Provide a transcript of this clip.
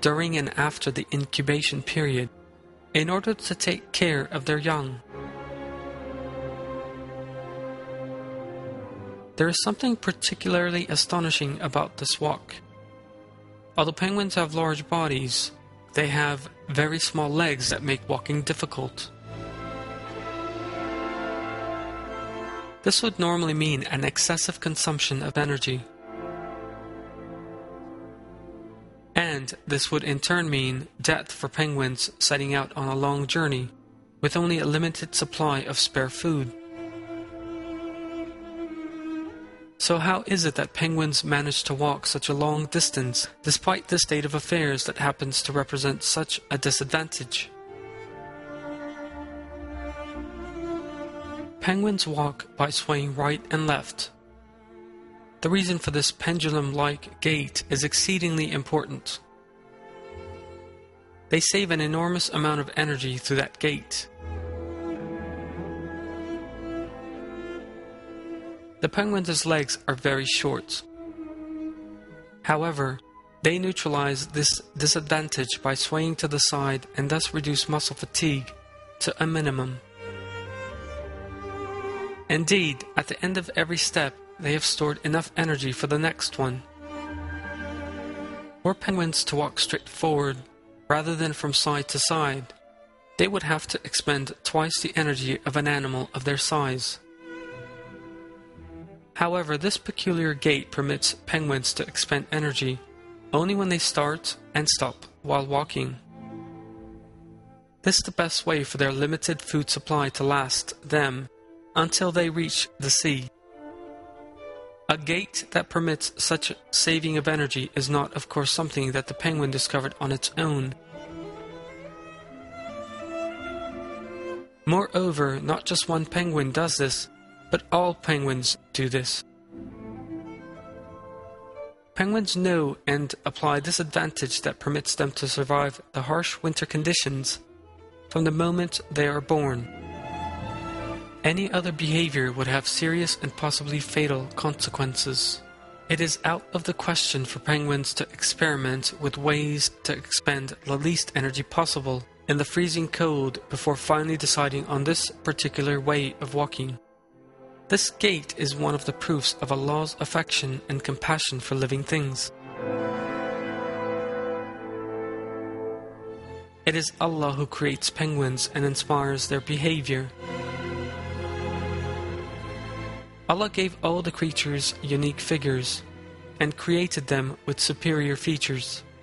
during and after the incubation period in order to take care of their young. There is something particularly astonishing about this walk. Although penguins have large bodies, they have very small legs that make walking difficult. This would normally mean an excessive consumption of energy. And this would in turn mean death for penguins setting out on a long journey with only a limited supply of spare food. So how is it that penguins manage to walk such a long distance despite this state of affairs that happens to represent such a disadvantage? Penguins walk by swaying right and left. The reason for this pendulum-like gait is exceedingly important. They save an enormous amount of energy through that gait. The penguins' legs are very short. However, they neutralize this disadvantage by swaying to the side and thus reduce muscle fatigue to a minimum. Indeed, at the end of every step, they have stored enough energy for the next one. Were penguins to walk straight forward, rather than from side to side, they would have to expend twice the energy of an animal of their size. However, this peculiar gait permits penguins to expend energy only when they start and stop while walking. This is the best way for their limited food supply to last them until they reach the sea. A gait that permits such saving of energy is not, of course, something that the penguin discovered on its own. Moreover, not just one penguin does this, but all penguins do this. Penguins know and apply this advantage that permits them to survive the harsh winter conditions from the moment they are born. Any other behavior would have serious and possibly fatal consequences. It is out of the question for penguins to experiment with ways to expend the least energy possible in the freezing cold before finally deciding on this particular way of walking. This gait is one of the proofs of Allah's affection and compassion for living things. It is Allah who creates penguins and inspires their behavior. Allah gave all the creatures unique figures and created them with superior features.